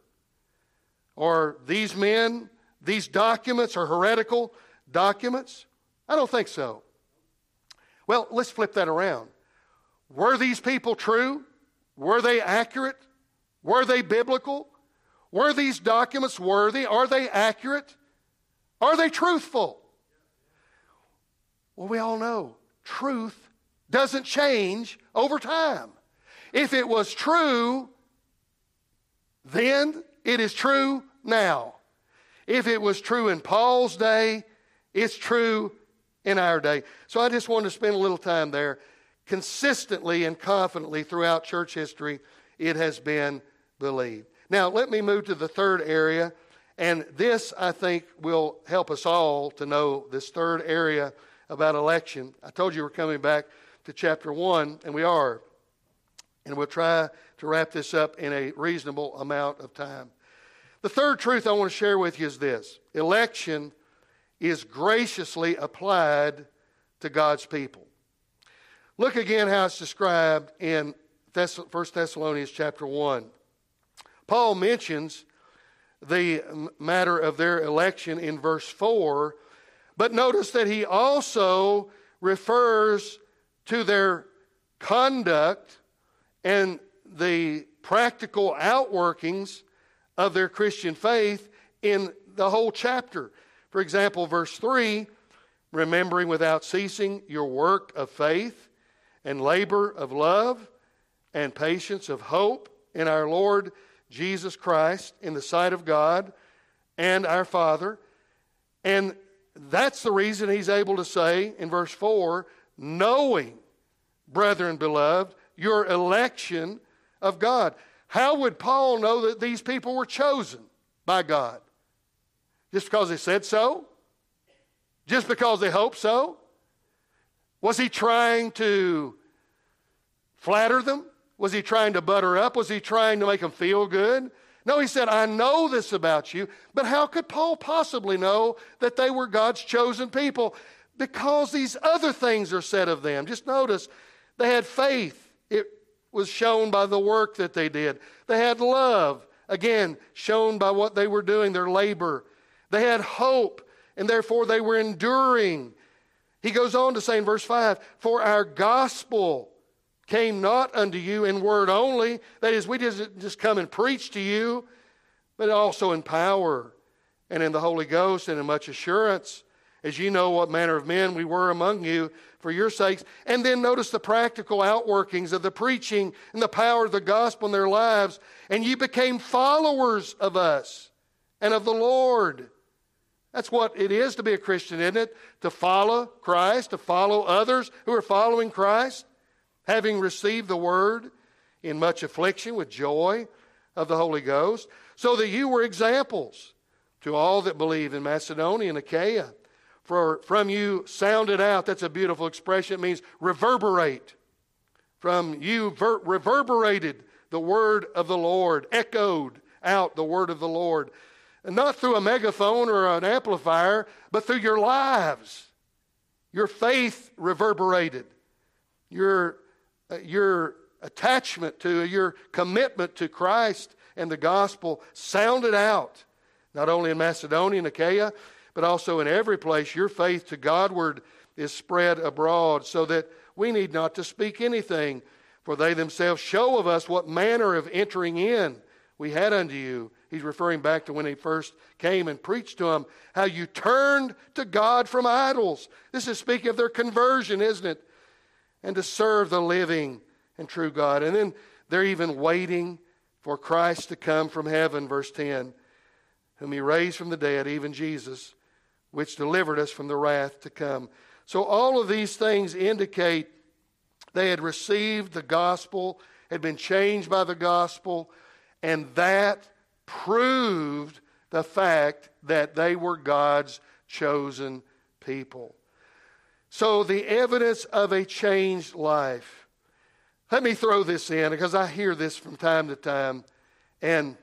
Or these men, these documents are heretical documents. I don't think so. Well, let's flip that around. Were these people true? Were they accurate? Were they biblical? Were these documents worthy? Are they accurate? Are they truthful? Well, we all know truth doesn't change over time. If it was true then, it is true now. If it was true in Paul's day, it's true in our day. So I just wanted to spend a little time there. Consistently and confidently throughout church history, it has been believed. Now, let me move to the third area. And this, I think, will help us all to know this third area about election. I told you we're coming back to chapter one, and we are. And we'll try to wrap this up in a reasonable amount of time. The third truth I want to share with you is this. Election is graciously applied to God's people. Look again how it's described in First Thessalonians chapter one. Paul mentions the matter of their election in verse four, but notice that he also refers to their conduct and the practical outworkings of their Christian faith in the whole chapter. For example, verse three, remembering without ceasing your work of faith and labor of love and patience of hope in our Lord Jesus Christ in the sight of God and our Father. And that's the reason he's able to say in verse four, knowing, brethren beloved, your election of God. How would Paul know that these people were chosen by God? Just because they said so? Just because they hoped so? Was he trying to flatter them? Was he trying to butter up? Was he trying to make them feel good? No, he said, I know this about you, but how could Paul possibly know that they were God's chosen people? Because these other things are said of them. Just notice, they had faith. It was shown by the work that they did. They had love, again, shown by what they were doing, their labor. They had hope, and therefore they were enduring. He goes on to say in verse five, for our gospel came not unto you in word only. That is, we didn't just come and preach to you, but also in power and in the Holy Ghost and in much assurance, as you know what manner of men we were among you for your sakes. And then notice the practical outworkings of the preaching and the power of the gospel in their lives. And you became followers of us and of the Lord. That's what it is to be a Christian, isn't it? To follow Christ, to follow others who are following Christ, having received the word in much affliction with joy of the Holy Ghost, so that you were examples to all that believe in Macedonia and Achaia. For from you sounded out, that's a beautiful expression, it means reverberate. From you ver- reverberated the word of the Lord, echoed out the word of the Lord. And not through a megaphone or an amplifier, but through your lives. Your faith reverberated. Your, uh, your attachment to, your commitment to Christ and the gospel sounded out. Not only in Macedonia and Achaia, but also in every place. Your faith to Godward is spread abroad, so that we need not to speak anything, for they themselves show of us what manner of entering in we had unto you. He's referring back to when he first came and preached to them, how you turned to God from idols. This is speaking of their conversion, isn't it? And to serve the living and true God. And then they're even waiting for Christ to come from heaven, verse ten, whom he raised from the dead, even Jesus, which delivered us from the wrath to come. So all of these things indicate they had received the gospel, had been changed by the gospel, and that proved the fact that they were God's chosen people. So the evidence of a changed life. Let me throw this in, because I hear this from time to time, and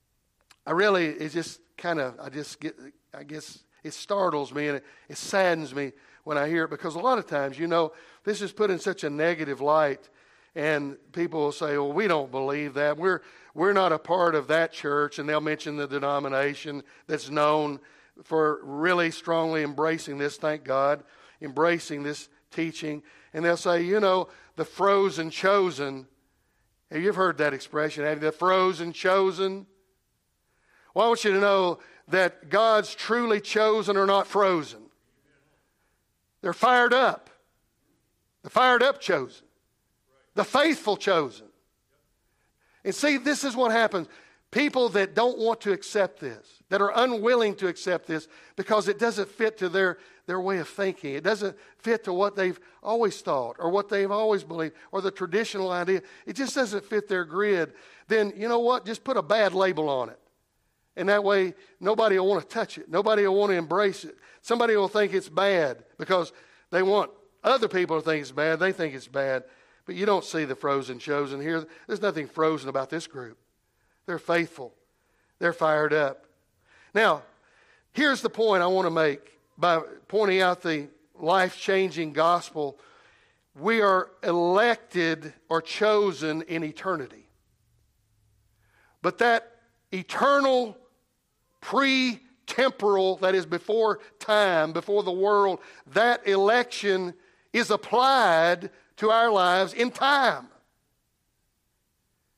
I really, it just kind of, I just get, I guess it startles me and it, it saddens me when I hear it, because a lot of times, you know, this is put in such a negative light, and people will say, well, we don't believe that. We're we're not a part of that church, and they'll mention the denomination that's known for really strongly embracing this, thank God, embracing this teaching. And they'll say, you know, the frozen chosen. Have you ever heard that expression? Have you? The frozen chosen? Well, I want you to know that God's truly chosen are not frozen. They're fired up. The fired up chosen. The faithful chosen. And see, this is what happens. People that don't want to accept this, that are unwilling to accept this because it doesn't fit to their, their way of thinking. It doesn't fit to what they've always thought or what they've always believed or the traditional idea. It just doesn't fit their grid. Then, you know what? Just put a bad label on it. And that way, nobody will want to touch it. Nobody will want to embrace it. Somebody will think it's bad because they want other people to think it's bad. They think it's bad. But you don't see the frozen chosen here. There's nothing frozen about this group. They're faithful. They're fired up. Now, here's the point I want to make by pointing out the life-changing gospel. We are elected or chosen in eternity. But that eternal, pre-temporal, that is before time, before the world, that election is applied to our lives in time.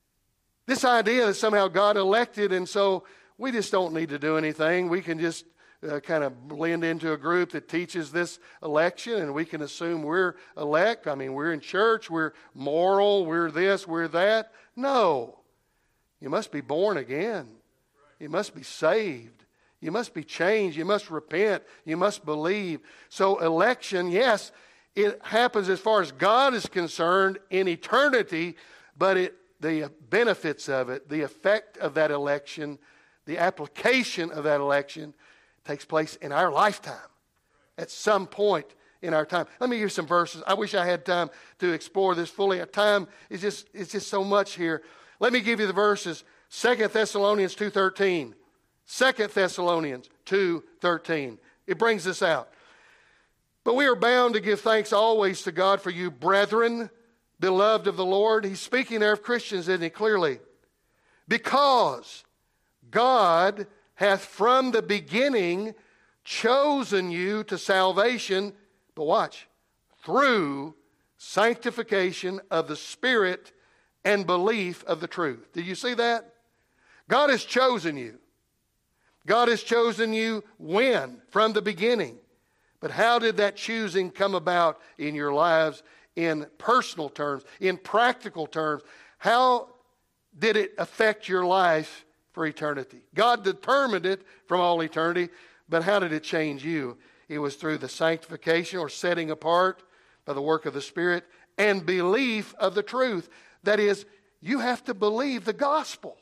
This idea that somehow God elected and so we just don't need to do anything. We can just uh, kind of blend into a group that teaches this election, and we can assume we're elect. I mean, we're in church, we're moral, we're this, we're that. No. You must be born again. You must be saved. You must be changed. You must repent. You must believe. So election, yes, it happens as far as God is concerned in eternity, but it, the benefits of it, the effect of that election, the application of that election takes place in our lifetime at some point in our time. Let me give you some verses. I wish I had time to explore this fully. Our time is just, it's just so much here. Let me give you the verses. Second Thessalonians two thirteen. Second Thessalonians two thirteen. It brings this out. But we are bound to give thanks always to God for you, brethren, beloved of the Lord. He's speaking there of Christians, isn't he, clearly? Because God hath from the beginning chosen you to salvation, but watch, through sanctification of the Spirit and belief of the truth. Did you see that? God has chosen you. God has chosen you when? From the beginning. But how did that choosing come about in your lives in personal terms, in practical terms? How did it affect your life for eternity? God determined it from all eternity, but how did it change you? It was through the sanctification or setting apart by the work of the Spirit and belief of the truth. That is, you have to believe the gospel.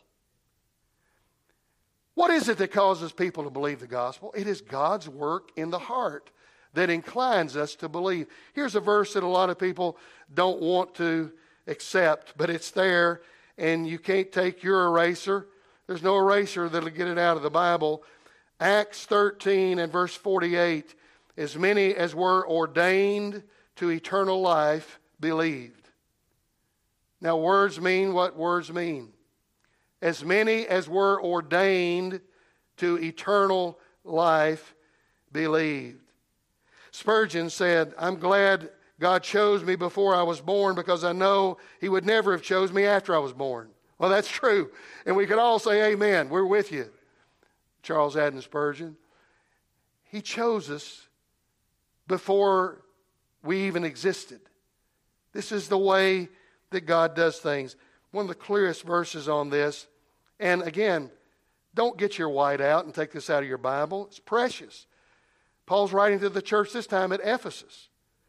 What is it that causes people to believe the gospel? It is God's work in the heart that inclines us to believe. Here's a verse that a lot of people don't want to accept, but it's there, and you can't take your eraser. There's no eraser that'll get it out of the Bible. Acts thirteen and verse forty-eight, as many as were ordained to eternal life believed. Now, words mean what words mean. As many as were ordained to eternal life believed. Spurgeon said, I'm glad God chose me before I was born because I know He would never have chose me after I was born. Well, that's true. And we could all say amen. We're with you. Charles Haddon Spurgeon. He chose us before we even existed. This is the way that God does things. One of the clearest verses on this. And again, don't get your white out and take this out of your Bible. It's precious. Paul's writing to the church this time at Ephesus.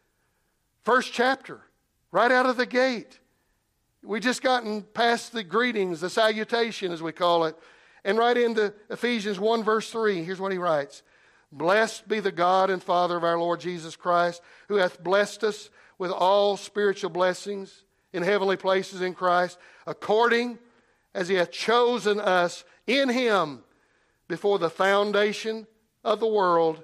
First chapter, right out of the gate. We just gotten past the greetings, the salutation as we call it, and right into Ephesians one verse three. Here's what he writes. Blessed be the God and Father of our Lord Jesus Christ, who hath blessed us with all spiritual blessings in heavenly places in Christ, according as He hath chosen us in Him before the foundation of the world,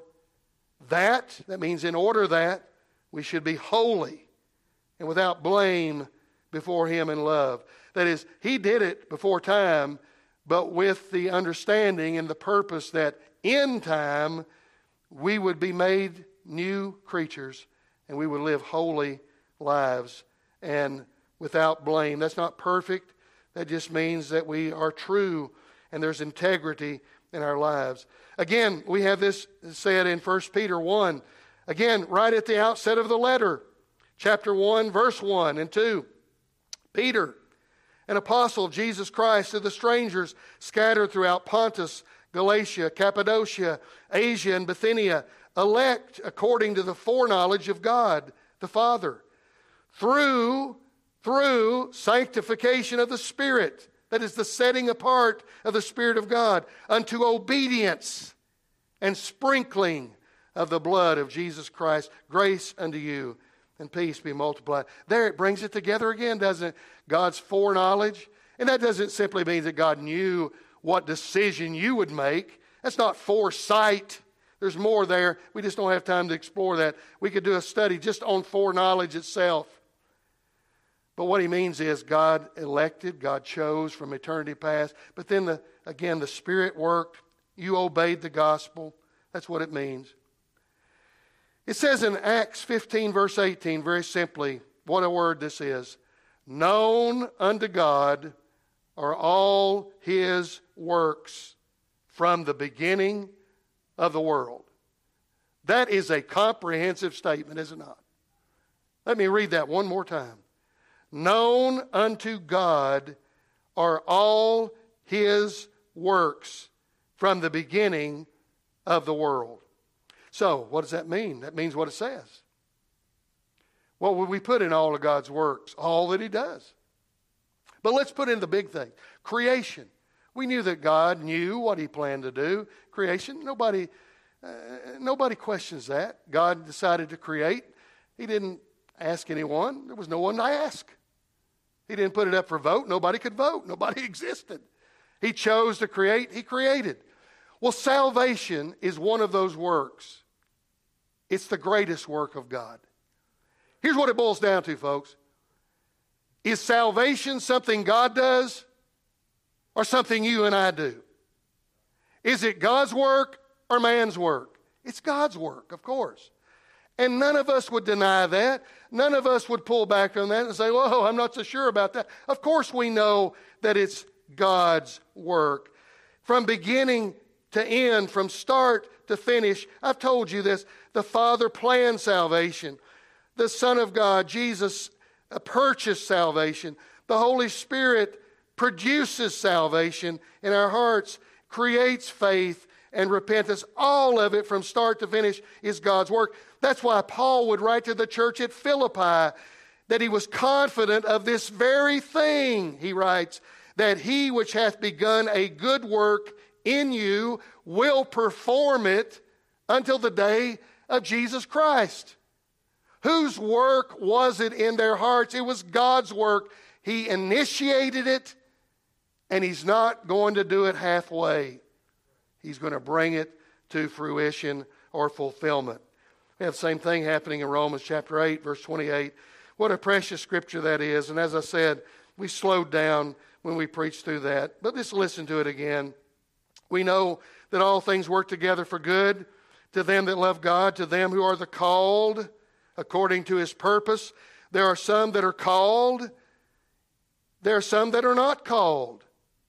that, that means in order that, we should be holy and without blame before Him in love. That is, He did it before time, but with the understanding and the purpose that in time we would be made new creatures and we would live holy lives and without blame. That's not perfect. That just means that we are true and there's integrity in our lives. Again, we have this said in First Peter one. Again, right at the outset of the letter, chapter one, verse one and two. Peter, an apostle of Jesus Christ, to the strangers scattered throughout Pontus, Galatia, Cappadocia, Asia, and Bithynia, elect according to the foreknowledge of God the Father, through, through sanctification of the Spirit, that is the setting apart of the Spirit of God, unto obedience and sprinkling of the blood of Jesus Christ. Grace unto you and peace be multiplied. There it brings it together again, doesn't it? God's foreknowledge. And that doesn't simply mean that God knew what decision you would make. That's not foresight. There's more there. We just don't have time to explore that. We could do a study just on foreknowledge itself. But what he means is God elected, God chose from eternity past. But then, the, again, the Spirit worked. You obeyed the gospel. That's what it means. It says in Acts fifteen, verse eighteen, very simply, what a word this is. Known unto God are all His works from the beginning of the world. That is a comprehensive statement, is it not? Let me read that one more time. Known unto God are all his works from the beginning of the world. So, what does that mean? That means what it says. What would we put in all of God's works? All that he does. But let's put in the big thing. Creation. We knew that God knew what he planned to do. Creation, nobody, uh, nobody questions that. God decided to create. He didn't ask anyone. There was no one to ask. He didn't put it up for vote. Nobody could vote. Nobody existed. He chose to create. He created. Well, salvation is one of those works. It's the greatest work of God. Here's what it boils down to, folks. Is salvation something God does or something you and I do? Is it God's work or man's work? It's God's work, of course. And none of us would deny that. None of us would pull back on that and say, whoa, I'm not so sure about that. Of course we know that it's God's work. From beginning to end, from start to finish, I've told you this, the Father planned salvation. The Son of God, Jesus, purchased salvation. The Holy Spirit produces salvation in our hearts, creates faith and repentance. All of it from start to finish is God's work. That's why Paul would write to the church at Philippi that he was confident of this very thing. He writes, that he which hath begun a good work in you will perform it until the day of Jesus Christ. Whose work was it in their hearts? It was God's work. He initiated it, and he's not going to do it halfway. He's going to bring it to fruition or fulfillment. We have the same thing happening in Romans chapter eight, verse twenty-eight. What a precious scripture that is. And as I said, we slowed down when we preached through that. But just listen to it again. We know that all things work together for good to them that love God, to them who are the called according to his purpose. There are some that are called. There are some that are not called.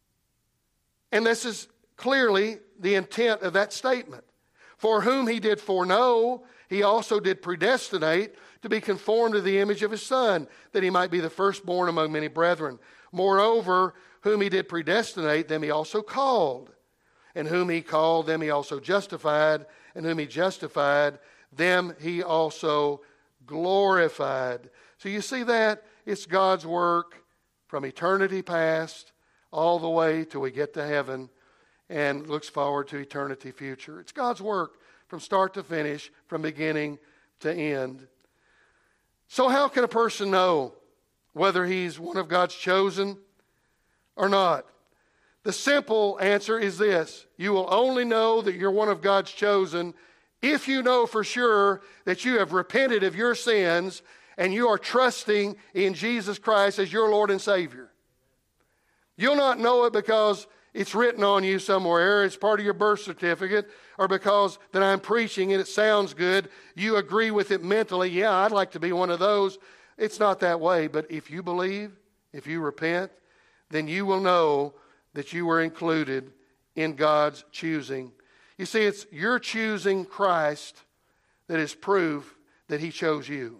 And this is clearly the intent of that statement. For whom he did foreknow, he also did predestinate to be conformed to the image of his Son, that he might be the firstborn among many brethren. Moreover, whom he did predestinate, them he also called. And whom he called, them he also justified. And whom he justified, them he also glorified. So you see that? It's God's work from eternity past all the way till we get to heaven and looks forward to eternity future. It's God's work from start to finish, from beginning to end. So how can a person know whether he's one of God's chosen or not? The simple answer is this. You will only know that you're one of God's chosen if you know for sure that you have repented of your sins and you are trusting in Jesus Christ as your Lord and Savior. You'll not know it because it's written on you somewhere, it's part of your birth certificate, or because that I'm preaching and it sounds good, you agree with it mentally. Yeah, I'd like to be one of those. It's not that way, but if you believe, if you repent, then you will know that you were included in God's choosing. You see, it's your choosing Christ that is proof that he chose you.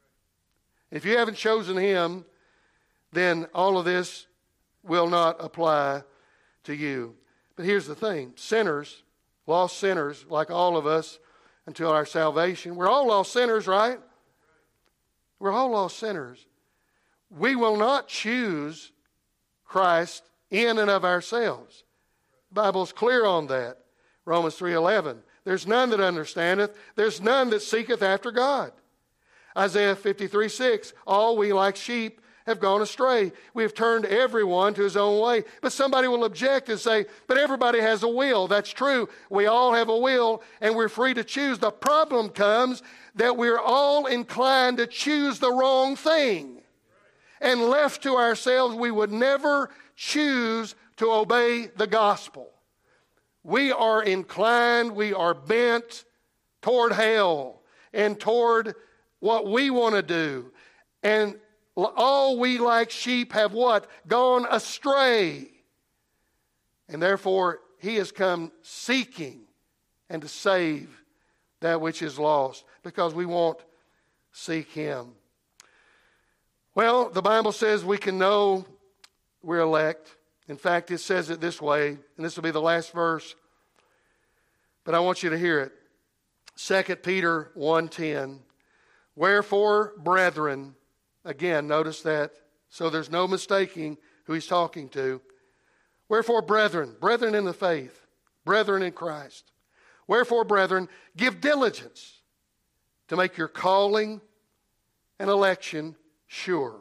If you haven't chosen him, then all of this will not apply to you. But here's the thing. Sinners, lost sinners, like all of us, until our salvation. We're all lost sinners, right? We're all lost sinners. We will not choose Christ in and of ourselves. The Bible's clear on that. Romans three eleven. There's none that understandeth. There's none that seeketh after God. Isaiah fifty-three six. All we like sheep have gone astray. We have turned everyone to his own way. But somebody will object and say, but everybody has a will. That's true. We all have a will and we're free to choose. The problem comes that we're all inclined to choose the wrong thing. And left to ourselves, we would never choose to obey the gospel. We are inclined, we are bent toward hell and toward what we want to do. And all we like sheep have what? Gone astray. And therefore, he has come seeking and to save that which is lost, because we won't seek Him. Well, the Bible says we can know we're elect. In fact, it says it this way, and this will be the last verse, but I want you to hear it. Second Peter one ten. Wherefore, brethren, again, notice that, so there's no mistaking who he's talking to. Wherefore, brethren, brethren in the faith, brethren in Christ. Wherefore, brethren, give diligence to make your calling and election sure.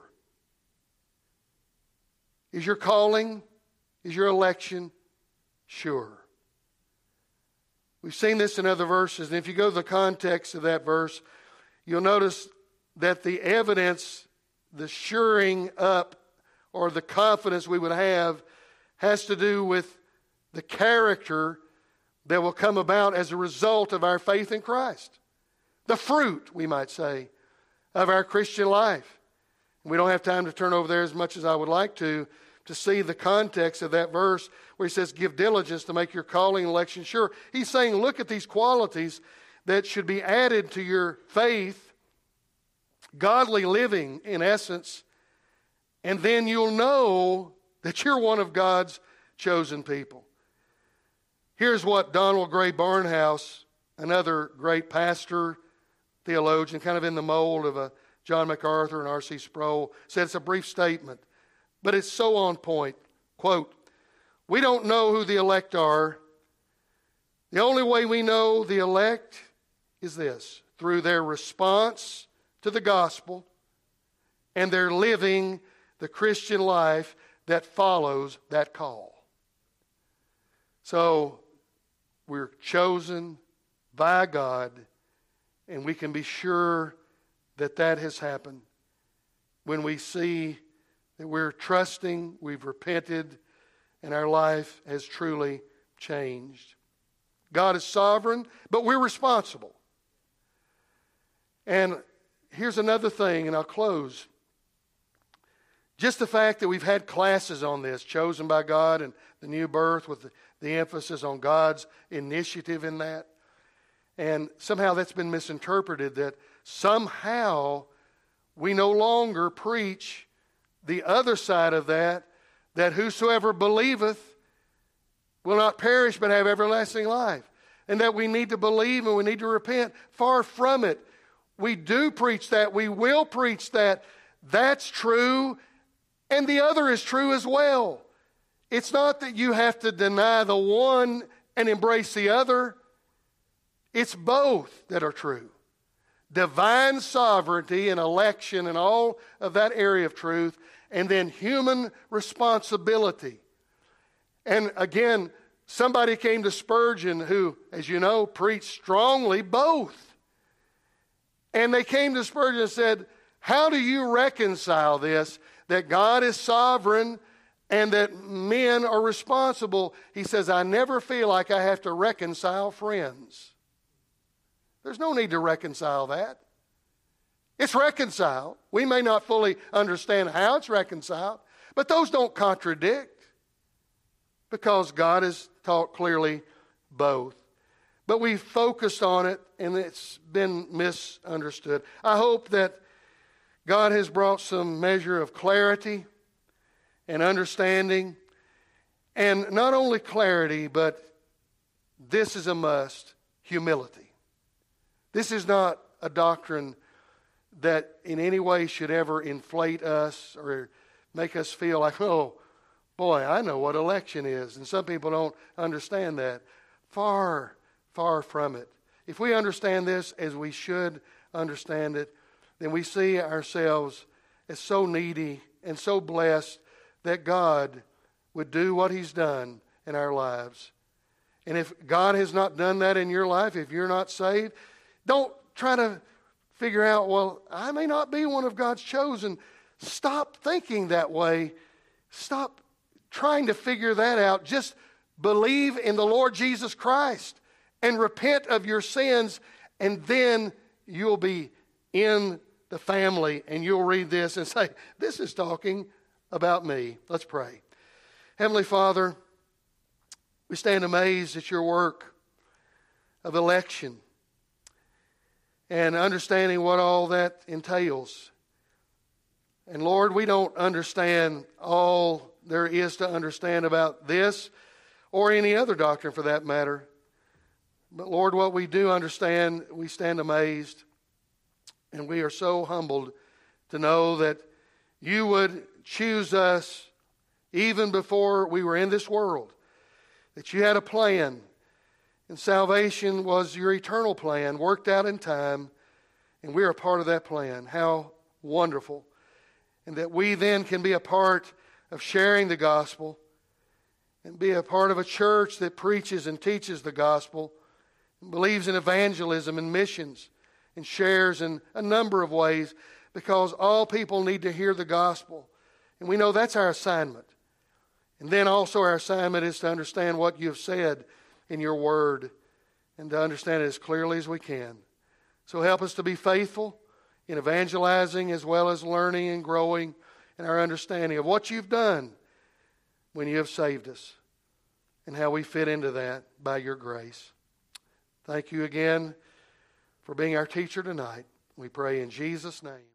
Is your calling, is your election sure? We've seen this in other verses, and if you go to the context of that verse, you'll notice that the evidence, the shoring up, or the confidence we would have, has to do with the character that will come about as a result of our faith in Christ. The fruit, we might say, of our Christian life. We don't have time to turn over there as much as I would like to, to see the context of that verse where he says, give diligence to make your calling and election sure. He's saying, look at these qualities that should be added to your faith, godly living in essence, and then you'll know that you're one of God's chosen people. Here's what Donald Gray Barnhouse, another great pastor, theologian, kind of in the mold of a John MacArthur and R C Sproul, said. It's a brief statement, but it's so on point. Quote, we don't know who the elect are. The only way we know the elect is this, through their response to the gospel and their living the Christian life that follows that call. So we're chosen by God, and we can be sure that that has happened when we see that we're trusting, we've repented, and our life has truly changed. God is sovereign, but we're responsible. And here's another thing, and I'll close. Just the fact that we've had classes on this, chosen by God and the new birth, with the, the emphasis on God's initiative in that. And somehow that's been misinterpreted, that somehow we no longer preach the other side of that, that whosoever believeth will not perish but have everlasting life. And that we need to believe and we need to repent. Far from it. We do preach that. We will preach that. That's true. And the other is true as well. It's not that you have to deny the one and embrace the other. It's both that are true. Divine sovereignty and election and all of that area of truth, and then human responsibility. And again, somebody came to Spurgeon who, as you know, preached strongly both. And they came to Spurgeon and said, how do you reconcile this, that God is sovereign and that men are responsible? He says, I never feel like I have to reconcile friends. There's no need to reconcile that. It's reconciled. We may not fully understand how it's reconciled, but those don't contradict, because God has taught clearly both. But we focused on it, and it's been misunderstood. I hope that God has brought some measure of clarity and understanding, and not only clarity, but this is a must, humility. This is not a doctrine that in any way should ever inflate us or make us feel like, oh, boy, I know what election is. And some people don't understand that. Far, far from it. If we understand this as we should understand it, then we see ourselves as so needy and so blessed that God would do what He's done in our lives. And if God has not done that in your life, if you're not saved, don't try to figure out, well, I may not be one of God's chosen. Stop thinking that way. Stop trying to figure that out. Just believe in the Lord Jesus Christ and repent of your sins, and then you'll be in the family, and you'll read this and say, this is talking about me. Let's pray. Heavenly Father, we stand amazed at your work. of election and understanding what all that entails. And Lord, we don't understand all there is to understand about this or any other doctrine for that matter. But Lord, what we do understand, we stand amazed, and we are so humbled to know that you would choose us even before we were in this world, that you had a plan, and salvation was your eternal plan, worked out in time, and we are a part of that plan. How wonderful. And that we then can be a part of sharing the gospel and be a part of a church that preaches and teaches the gospel and believes in evangelism and missions and shares in a number of ways, because all people need to hear the gospel. And we know that's our assignment. And then also our assignment is to understand what you have said in your word and to understand it as clearly as we can. So help us to be faithful in evangelizing as well as learning and growing in our understanding of what you've done when you have saved us and how we fit into that by your grace. Thank you again for being our teacher tonight. We pray in Jesus' name.